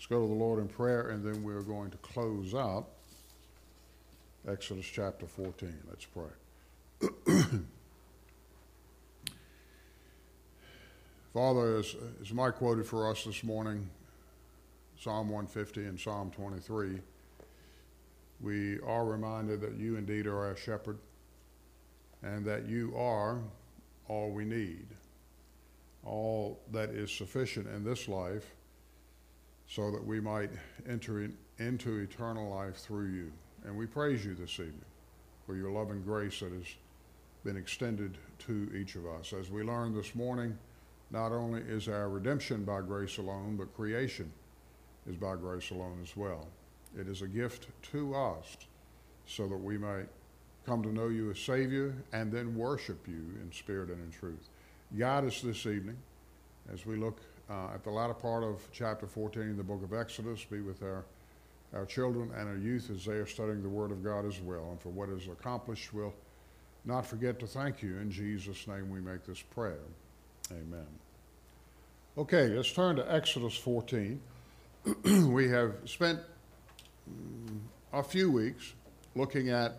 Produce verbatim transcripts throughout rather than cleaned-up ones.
Let's go to the Lord in prayer, and then we're going to close out Exodus chapter fourteen. Let's pray. Father, as, as Mike quoted for us this morning, Psalm one fifty and Psalm twenty-three, we are reminded that you indeed are our shepherd and that you are all we need, all that is sufficient in this life so that we might enter in, into eternal life through you. And we praise you this evening for your love and grace that has been extended to each of us. As we learned this morning, not only is our redemption by grace alone, but creation is by grace alone as well. It is a gift to us so that we might come to know you as Savior and then worship you in spirit and in truth. Guide us this evening as we look uh, at the latter part of chapter fourteen in the book of Exodus. Be with our, our children and our youth as they are studying the Word of God as well. And for what is accomplished, we'll not forget to thank you. In Jesus' name we make this prayer. Amen. Okay, let's turn to Exodus fourteen. We have spent mm, a few weeks looking at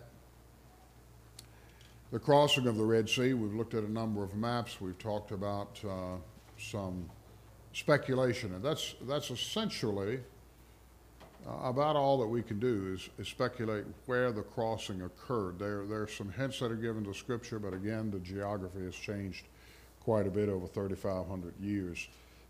the crossing of the Red Sea. We've looked at a number of maps. We've talked about uh, some speculation, and that's that's essentially uh, about all that we can do is, is speculate where the crossing occurred. There, there are some hints that are given to Scripture, but again, the geography has changed quite a bit over thirty-five hundred years.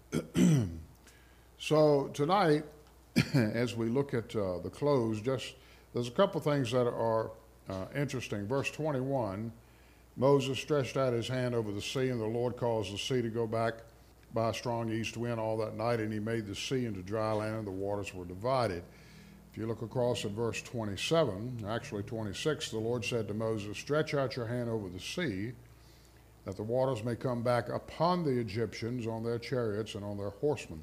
So tonight, as we look at uh, the close, just there's a couple things that are uh, interesting. Verse twenty-one, Moses stretched out his hand over the sea, and the Lord caused the sea to go back by a strong east wind all that night, and he made the sea into dry land, and the waters were divided. If you look across at verse twenty-seven, actually twenty-six, the Lord said to Moses, stretch out your hand over the sea, that the waters may come back upon the Egyptians on their chariots and on their horsemen.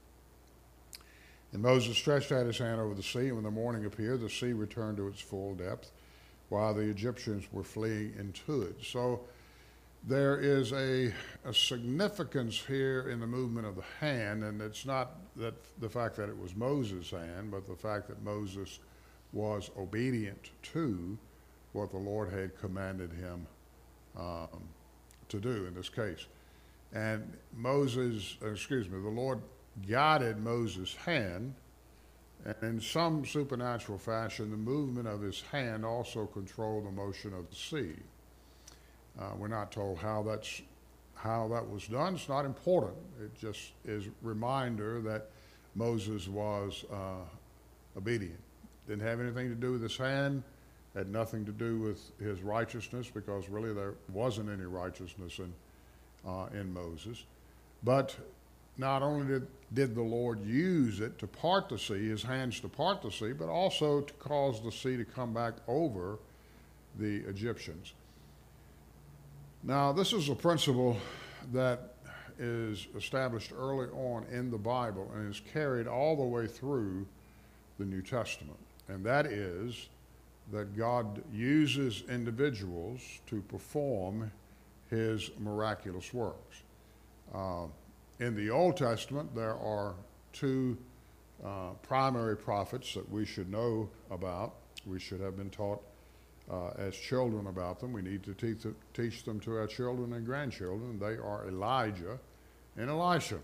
And Moses stretched out his hand over the sea, and when the morning appeared, the sea returned to its full depth, while the Egyptians were fleeing into it. So there is a, a significance here in the movement of the hand, and it's not that the fact that it was Moses' hand, but the fact that Moses was obedient to what the Lord had commanded him um, to do in this case. And Moses, excuse me, the Lord guided Moses' hand, and in some supernatural fashion, the movement of his hand also controlled the motion of the sea. Uh, we're not told how that's how that was done. It's not important. It just is a reminder that Moses was uh, obedient. Didn't have anything to do with his hand, had nothing to do with his righteousness, because really there wasn't any righteousness in, uh, in Moses. But not only did, did the Lord use it to part the sea, his hands to part the sea, but also to cause the sea to come back over the Egyptians. Now, this is a principle that is established early on in the Bible and is carried all the way through the New Testament, and that is that God uses individuals to perform his miraculous works. Uh, in the Old Testament, there are two uh, primary prophets that we should know about. We should have been taught uh, as children about them. We need to teach, teach them to our children and grandchildren. They are Elijah and Elisha.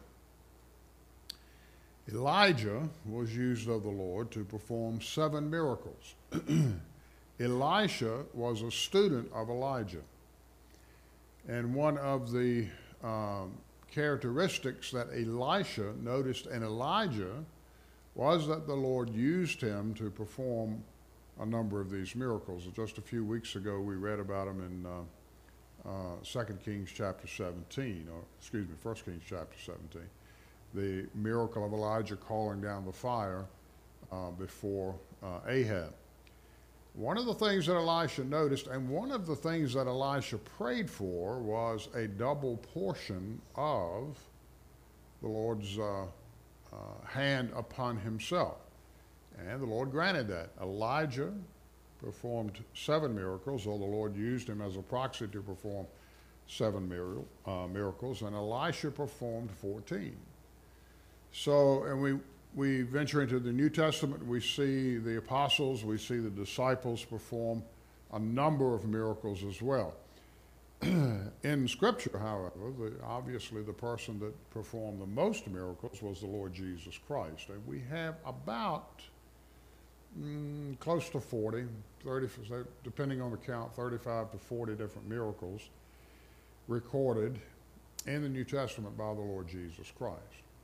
Elijah was used of the Lord to perform seven miracles. Elisha was a student of Elijah. And one of the um, characteristics that Elisha noticed in Elijah was that the Lord used him to perform a number of these miracles. Just a few weeks ago, we read about them in uh, uh, Second Kings chapter seventeen, or excuse me, First Kings chapter seventeen. The miracle of Elijah calling down the fire uh, before uh, Ahab. One of the things that Elisha noticed, and one of the things that Elisha prayed for, was a double portion of the Lord's uh, uh, hand upon himself. And the Lord granted that. Elijah performed seven miracles, though the Lord used him as a proxy to perform seven mir- uh, miracles, and Elisha performed fourteen. So, and we we venture into the New Testament, we see the apostles, we see the disciples perform a number of miracles as well. In Scripture, however, the, obviously the person that performed the most miracles was the Lord Jesus Christ. And we have about mm, close to forty, thirty, depending on the count, thirty-five to forty different miracles recorded in the New Testament by the Lord Jesus Christ.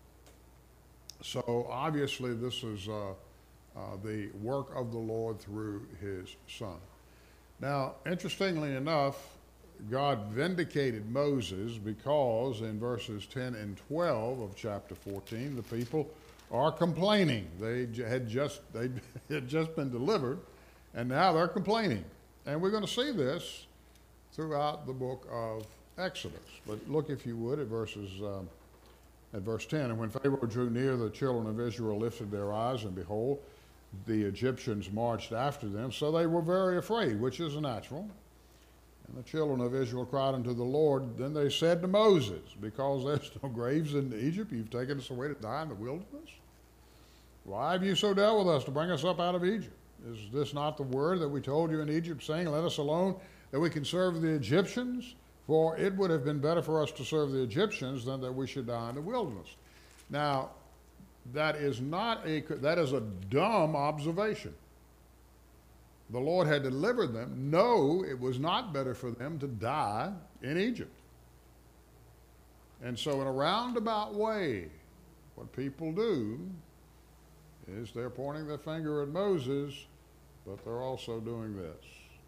So obviously this is uh, uh, the work of the Lord through his Son. Now, interestingly enough, God vindicated Moses because in verses ten and twelve of chapter fourteen, the people are complaining. They had just, they had just been delivered, and now they're complaining. And we're going to see this throughout the book of Exodus. But look, if you would, at verses um, at verse ten. And when Pharaoh drew near, the children of Israel lifted their eyes, and behold, the Egyptians marched after them. So they were very afraid, which is natural. And the children of Israel cried unto the Lord. Then they said to Moses, because there's no graves in Egypt, you've taken us away to die in the wilderness? Why have you so dealt with us to bring us up out of Egypt? Is this not the word that we told you in Egypt, saying, let us alone, that we can serve the Egyptians? For it would have been better for us to serve the Egyptians than that we should die in the wilderness. Now, that is not a, that is a dumb observation. The Lord had delivered them. No, it was not better for them to die in Egypt. And so in a roundabout way, what people do is they're pointing their finger at Moses, but they're also doing this.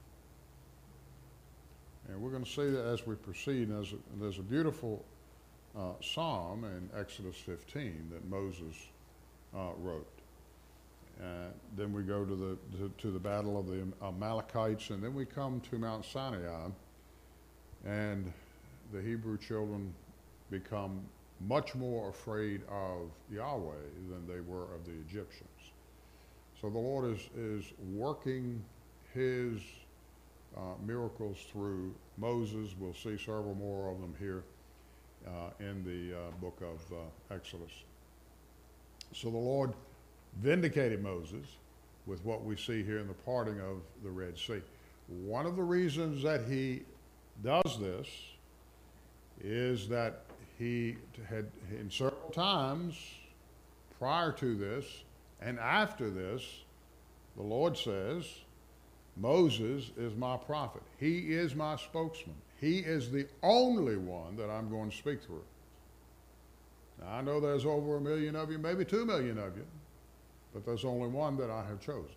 And we're going to see that as we proceed. There's a, there's a beautiful uh, psalm in Exodus fifteen that Moses uh, wrote. Uh, then we go to the to, to the battle of the Amalekites, and then we come to Mount Sinai, and the Hebrew children become much more afraid of Yahweh than they were of the Egyptians. So the Lord is is working his uh, miracles through Moses. We'll see several more of them here uh, in the uh, book of uh, Exodus. So the Lord vindicated Moses with what we see here in the parting of the Red Sea. One of the reasons that he does this is that he had, in several times prior to this and after this, the Lord says, Moses is my prophet. He is my spokesman. He is the only one that I'm going to speak through. Now, I know there's over a million of you, maybe two million of you, but there's only one that I have chosen.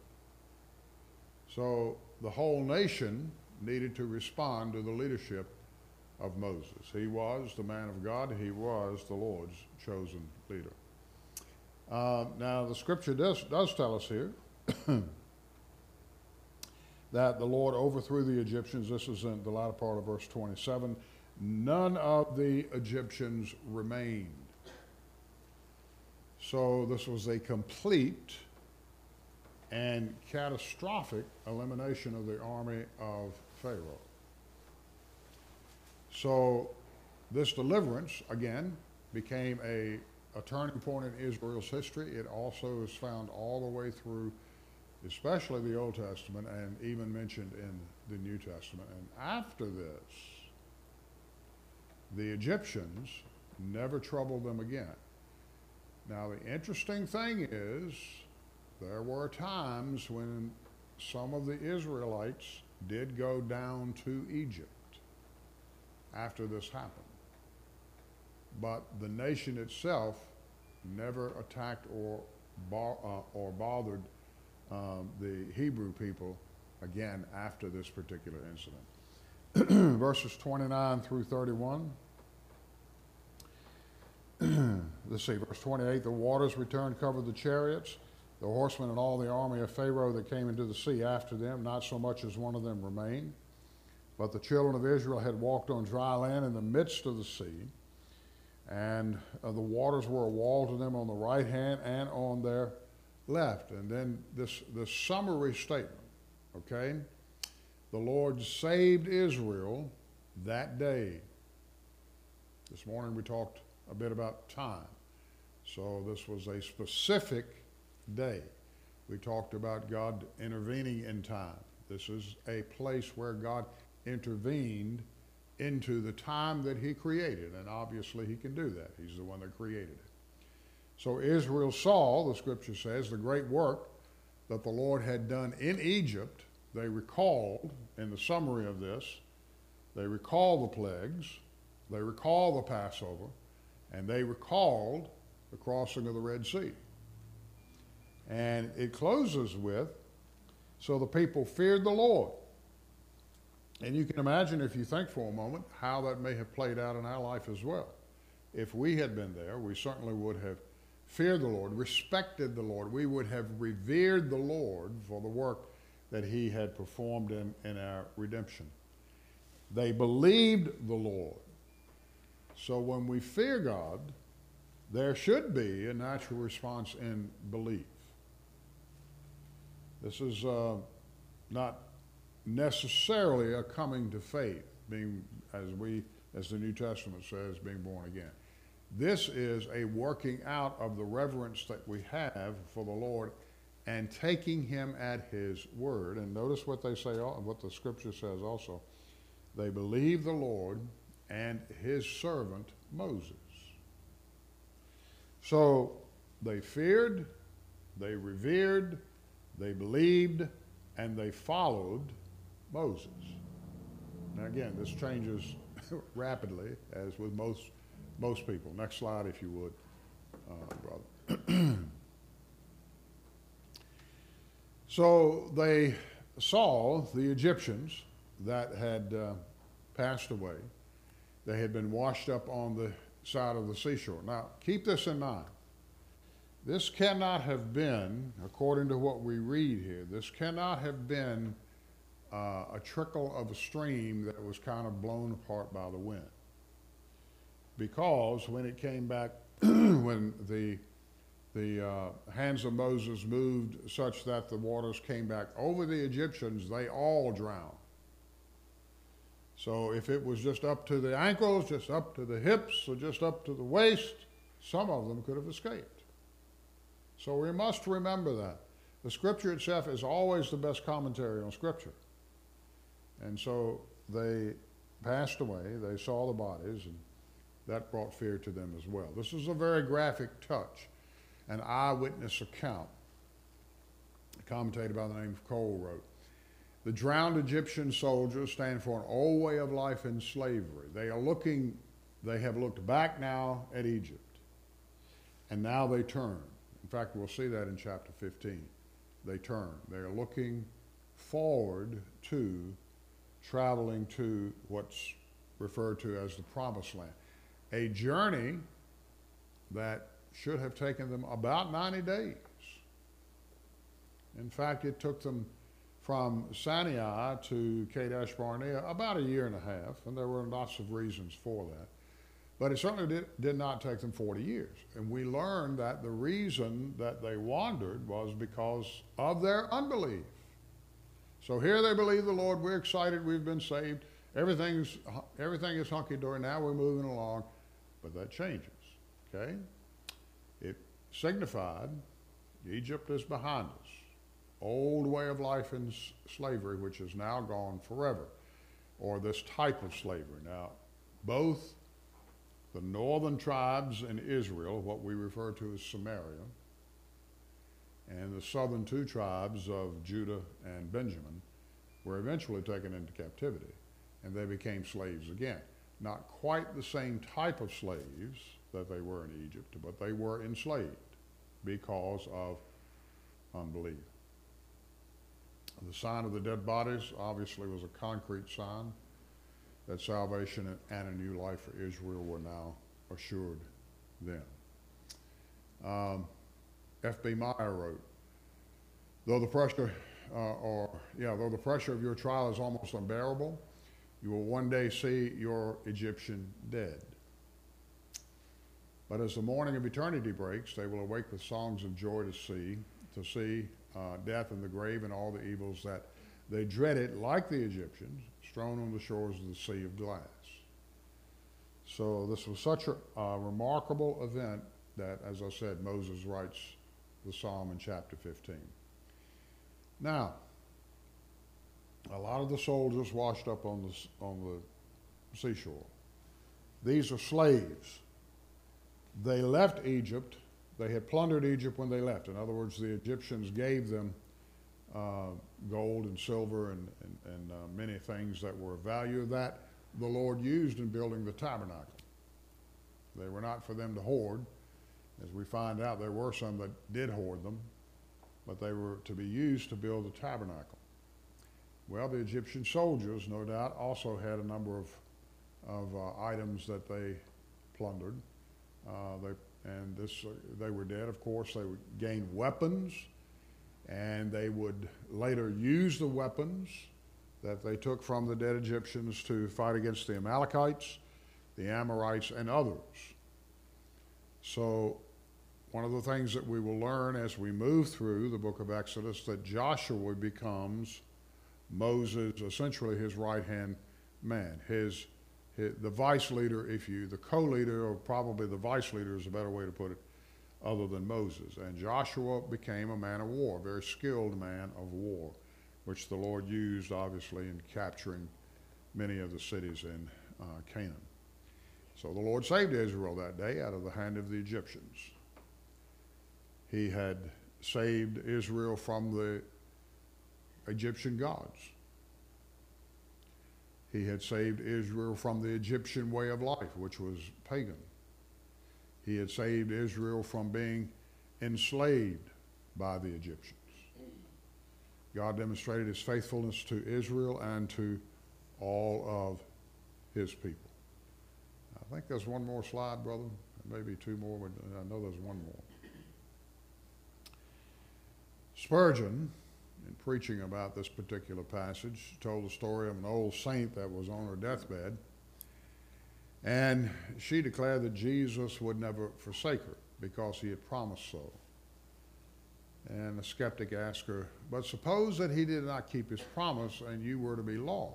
So the whole nation needed to respond to the leadership of Moses. He was the man of God. He was the Lord's chosen leader. Uh, now, the scripture does, does tell us here that the Lord overthrew the Egyptians. This is in the latter part of verse twenty-seven. None of the Egyptians remained. So this was a complete and catastrophic elimination of the army of Pharaoh. So this deliverance, again, became a, a turning point in Israel's history. It also is found all the way through, especially the Old Testament, and even mentioned in the New Testament. And after this, the Egyptians never troubled them again. Now, the interesting thing is, there were times when some of the Israelites did go down to Egypt after this happened. But the nation itself never attacked or, bo uh, or bothered um, the Hebrew people again after this particular incident. Verses twenty-nine through thirty-one. Let's see, verse twenty-eight, the waters returned, covered the chariots, the horsemen and all the army of Pharaoh that came into the sea after them, not so much as one of them remained. But the children of Israel had walked on dry land in the midst of the sea, and uh, the waters were a wall to them on the right hand and on their left. And then this, this summary statement, okay? The Lord saved Israel that day. This morning we talked a bit about time. So this was a specific day. We talked about God intervening in time. This is a place where God intervened into the time that he created, and obviously he can do that. He's the one that created it. So Israel saw, the scripture says, the great work that the Lord had done in Egypt. They recalled, in the summary of this, they recall the plagues, they recall the Passover, and they recalled the crossing of the Red Sea. And it closes with, so the people feared the Lord. And you can imagine, if you think for a moment, how that may have played out in our life as well. If we had been there, we certainly would have feared the Lord, respected the Lord. We would have revered the Lord for the work that he had performed in, in our redemption. They believed the Lord. So when we fear God, there should be a natural response in belief. This is uh, not necessarily a coming to faith, being, as we, as the New Testament says, being born again. This is a working out of the reverence that we have for the Lord and taking him at his word. And notice what they say, what the scripture says also. They believe the Lord and his servant Moses. So they feared, they revered, they believed, and they followed Moses. Now again, this changes rapidly, as with most most people. Next slide, if you would, uh, brother. So they saw the Egyptians that had uh, passed away. They had been washed up on the side of the seashore. Now, keep this in mind. This cannot have been, according to what we read here, this cannot have been uh, a trickle of a stream that was kind of blown apart by the wind. Because when it came back, when the, the uh, hands of Moses moved such that the waters came back over the Egyptians, they all drowned. So if it was just up to the ankles, just up to the hips, or just up to the waist, some of them could have escaped. So we must remember that. The scripture itself is always the best commentary on scripture. And so they passed away, they saw the bodies, and that brought fear to them as well. This is a very graphic touch, an eyewitness account. A commentator by the name of Cole wrote, "The drowned Egyptian soldiers stand for an old way of life in slavery. They are looking, they have looked back now at Egypt, and now they turn." In fact, we'll see that in chapter fifteen. They turn. They are looking forward to traveling to what's referred to as the Promised Land. A journey that should have taken them about ninety days. In fact, it took them from Sinai to Kadesh Barnea about a year and a half, and there were lots of reasons for that. But it certainly did, did not take them forty years. And we learned that the reason that they wandered was because of their unbelief. So here they believe the Lord, we're excited, we've been saved, everything's, everything is hunky-dory, now we're moving along. But that changes, okay? It signified Egypt is behind us. Old way of life in slavery, which is now gone forever, or this type of slavery. Now, both the northern tribes in Israel, what we refer to as Samaria, and the southern two tribes of Judah and Benjamin were eventually taken into captivity, and they became slaves again. Not quite the same type of slaves that they were in Egypt, but they were enslaved because of unbelief. The sign of the dead bodies obviously was a concrete sign that salvation and a new life for Israel were now assured them. Um, F B Meyer wrote, though the pressure, uh, or yeah, though the pressure of your trial is almost unbearable, you will one day see your Egyptian dead. But as the morning of eternity breaks, they will awake with songs of joy to see, to see uh, death and the grave and all the evils that they dreaded, like the Egyptians, strewn on the shores of the sea of glass. So this was such a uh, remarkable event that, as I said, Moses writes the psalm in chapter fifteen. Now, a lot of the soldiers washed up on the, on the seashore. These are slaves. They left Egypt. They had plundered Egypt when they left. In other words, the Egyptians gave them uh, gold and silver and, and, and uh, many things that were of value that the Lord used in building the tabernacle. They were not for them to hoard. As we find out, there were some that did hoard them, but they were to be used to build the tabernacle. Well, the Egyptian soldiers, no doubt, also had a number of, of uh, items that they plundered. Uh, they, and this, uh, they were dead, of course. They would gain weapons, and they would later use the weapons that they took from the dead Egyptians to fight against the Amalekites, the Amorites, and others. So one of the things that we will learn as we move through the book of Exodus, that Joshua becomes Moses, essentially his right-hand man, his, his, the vice leader, if you, the co-leader, or probably the vice leader is a better way to put it, other than Moses. And Joshua became a man of war, a very skilled man of war, which the Lord used, obviously, in capturing many of the cities in uh, Canaan. So the Lord saved Israel that day out of the hand of the Egyptians. He had saved Israel from the Egyptian gods. He had saved Israel from the Egyptian way of life, which was pagan. He had saved Israel from being enslaved by the Egyptians. God demonstrated his faithfulness to Israel and to all of his people. I think there's one more slide, brother. Maybe two more, but I know there's one more. Spurgeon, in preaching about this particular passage, told the story of an old saint that was on her deathbed, and she declared that Jesus would never forsake her because he had promised so. And the skeptic asked her, but suppose that he did not keep his promise and you were to be lost?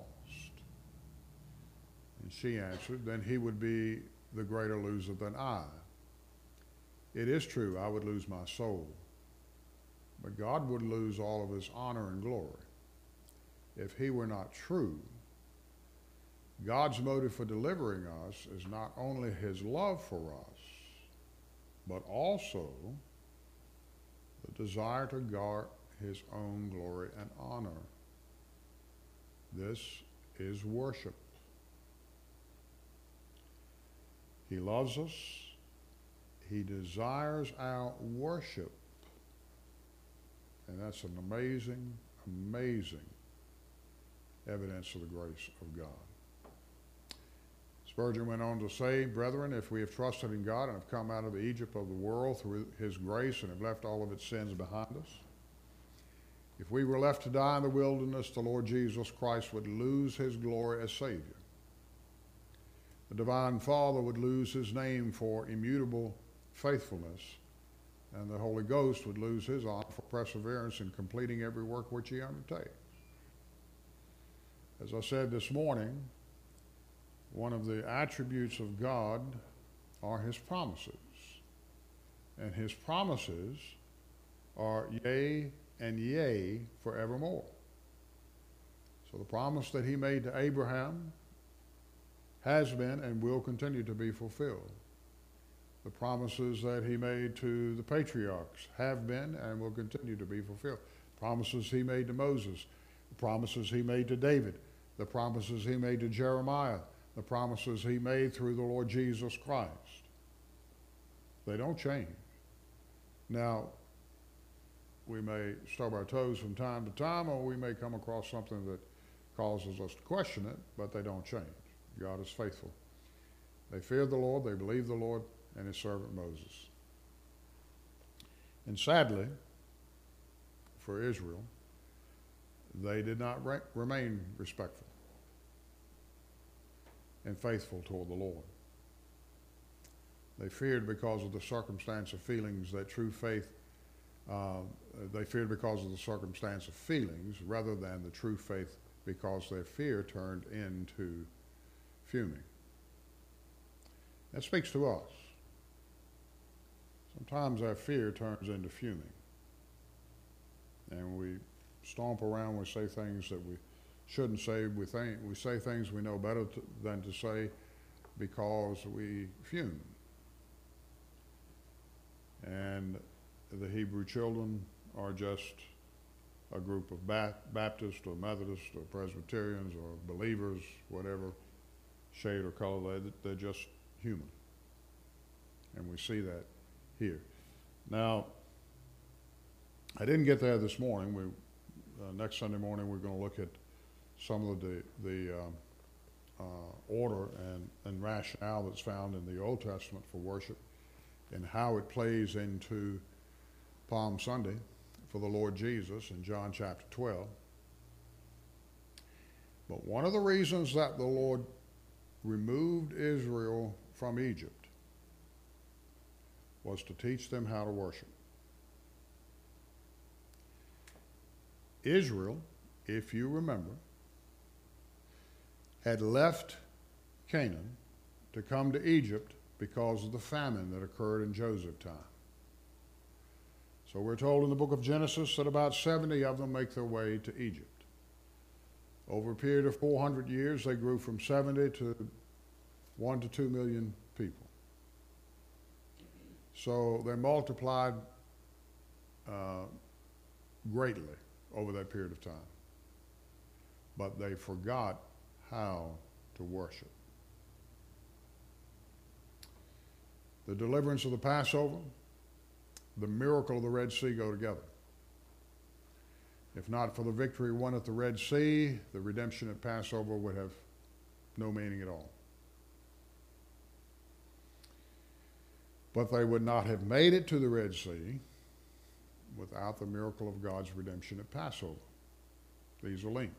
And she answered, then he would be the greater loser than I. It is true, I would lose my soul, but God would lose all of his honor and glory if he were not true. God's motive for delivering us is not only his love for us, but also the desire to guard his own glory and honor. This is worship. He loves us. He desires our worship. And that's an amazing, amazing evidence of the grace of God. Spurgeon went on to say, brethren, if we have trusted in God and have come out of the Egypt of the world through his grace and have left all of its sins behind us, if we were left to die in the wilderness, the Lord Jesus Christ would lose his glory as Savior. The Divine Father would lose his name for immutable faithfulness, and the Holy Ghost would lose his honor for perseverance in completing every work which he undertakes. As I said this morning, one of the attributes of God are his promises. And his promises are yea and yea forevermore. So the promise that he made to Abraham has been and will continue to be fulfilled. The promises that he made to the patriarchs have been and will continue to be fulfilled. Promises he made to Moses, the promises he made to David, the promises he made to Jeremiah, the promises he made through the Lord Jesus Christ. They don't change. Now, we may stub our toes from time to time, or we may come across something that causes us to question it, but they don't change. God is faithful. They feared the Lord, they believed the Lord, and his servant Moses. And sadly, for Israel, they did not re- remain respectful and faithful toward the Lord. They feared because of the circumstance of feelings that true faith, uh, they feared because of the circumstance of feelings rather than the true faith, because their fear turned into fuming. That speaks to us. sometimes our fear turns into fuming. And we stomp around, we say things that we shouldn't say, we think we say things we know better to, than to say because we fume. And the Hebrew children are just a group of ba- Baptists or Methodists or Presbyterians or believers, whatever shade or color, they, they're just human. And we see that here. Now, I didn't get there this morning. We, uh, next Sunday morning we're going to look at some of the, the um, uh, order and, and rationale that's found in the Old Testament for worship and how it plays into Palm Sunday for the Lord Jesus in John chapter twelve. But one of the reasons that the Lord removed Israel from Egypt was to teach them how to worship. Israel, if you remember, had left Canaan to come to Egypt because of the famine that occurred in Joseph's time. So we're told in the book of Genesis that about seventy of them make their way to Egypt. Over a period of four hundred years, they grew from seventy to one to two million people. So they multiplied uh, greatly over that period of time. But they forgot how to worship. The deliverance of the Passover, the miracle of the Red Sea go together. If not for the victory won at the Red Sea, the redemption at Passover would have no meaning at all. But they would not have made it to the Red Sea without the miracle of God's redemption at Passover. These are linked.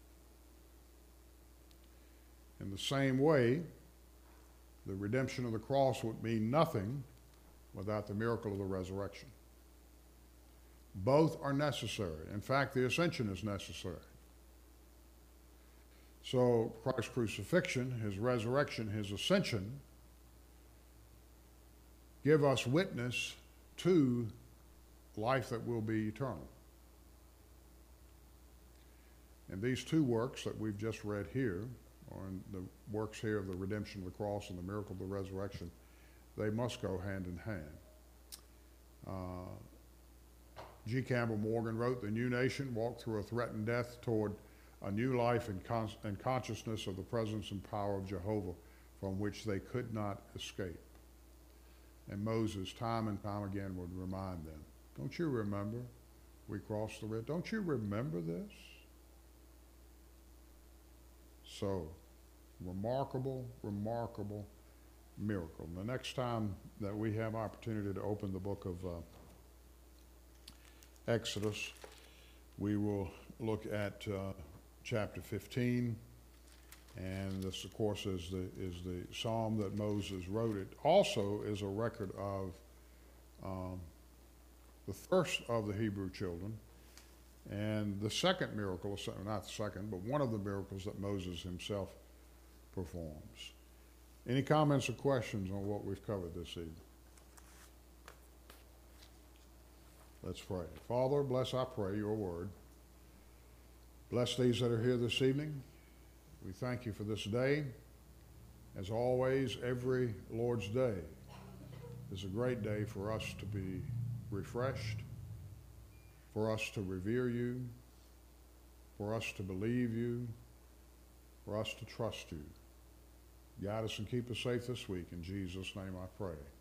In the same way, the redemption of the cross would mean nothing without the miracle of the resurrection. Both are necessary. In fact, the ascension is necessary. So Christ's crucifixion, his resurrection, his ascension give us witness to life that will be eternal. And these two works that we've just read here, or in the works here of the redemption of the cross and the miracle of the resurrection, they must go hand in hand. Uh, G. Campbell Morgan wrote, "The new nation walked through a threatened death toward a new life and, con- and consciousness of the presence and power of Jehovah from which they could not escape." And Moses, time and time again, would remind them, don't you remember we crossed the Red? Don't you remember this? So, remarkable, remarkable miracle. The next time that we have opportunity to open the book of uh, Exodus, we will look at uh, chapter fifteen, and this, of course, is the is the psalm that Moses wrote. It also is a record of um, the thirst of the Hebrew children, and the second miracle, not the second, but one of the miracles that Moses himself performs. Any comments or questions on what we've covered this evening? Let's pray. Father, bless, I pray, your word. Bless these that are here this evening. We thank you for this day. As always, every Lord's Day is a great day for us to be refreshed, for us to revere you, for us to believe you, for us to trust you. Guide us and keep us safe this week. In Jesus' name I pray.